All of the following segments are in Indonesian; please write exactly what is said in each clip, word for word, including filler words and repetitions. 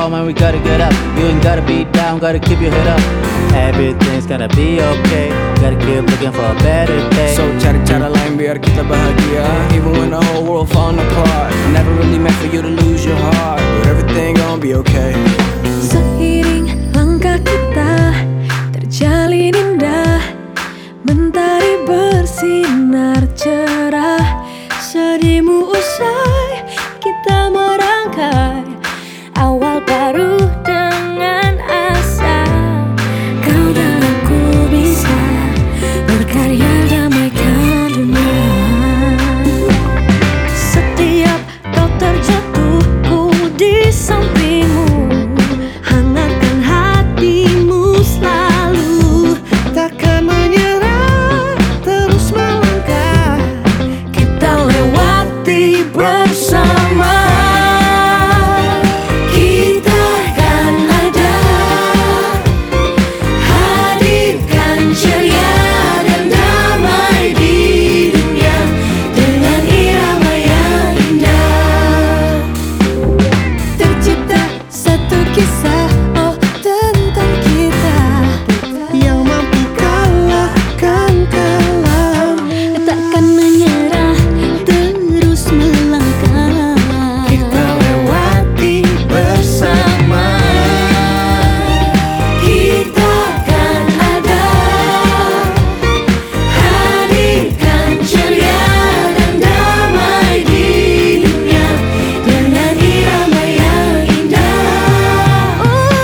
fall, man, we gotta get up. You ain't gotta be down, gotta keep your head up. Everything's gonna be okay, gotta keep looking for a better day. So cari cara lain biar kita bahagia, even when the whole world falling apart. Never really meant for you to lose your heart, but everything gonna be okay. Seiring langkah kita terjalin indah, mentari bersinar cerah. Sedihmu usai, kita merangkai awal baru dengan asa. Kau dan aku bisa berkarya damaikan dunia. Setiap kau terjatuh, ku di sampingmu, hangatkan hatimu selalu. Takkan menyerah, terus melangkah, kita lewati bersama. Kita akan ada, hadirkan ceria dan damai di dunia dengan irama yang indah. Tercipta satu kisah, oh tentang kita, yang mampu kalahkan kelam. Takkan menyerah, terus melangkah, kita lewati bersama. Kita akan ada, hadirkan ceria dan damai di dunia dengan irama yang indah.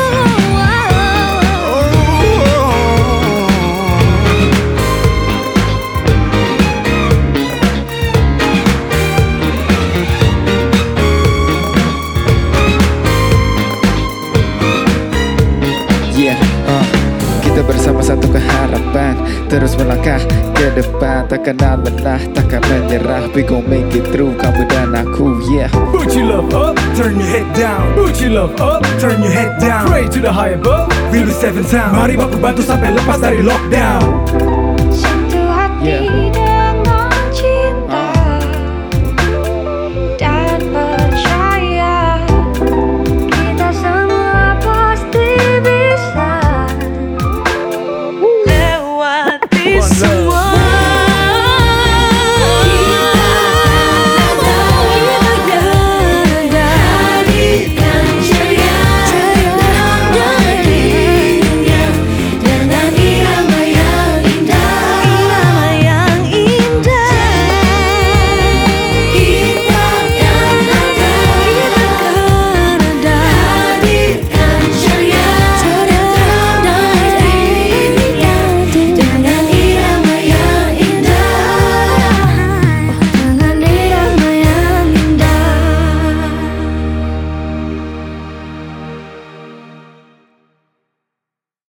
Yeah, uh, kita bersama satu keharapan, terus melangkah ke depan, takkan lelah, takkan menyerah. We gon' make it through, kamu dan aku, yeah. Put your love up, turn your head down. Put your love up, turn your head down. Pray to the high above, feel the seven sound. Mari baku bantu sampai lepas dari lockdown.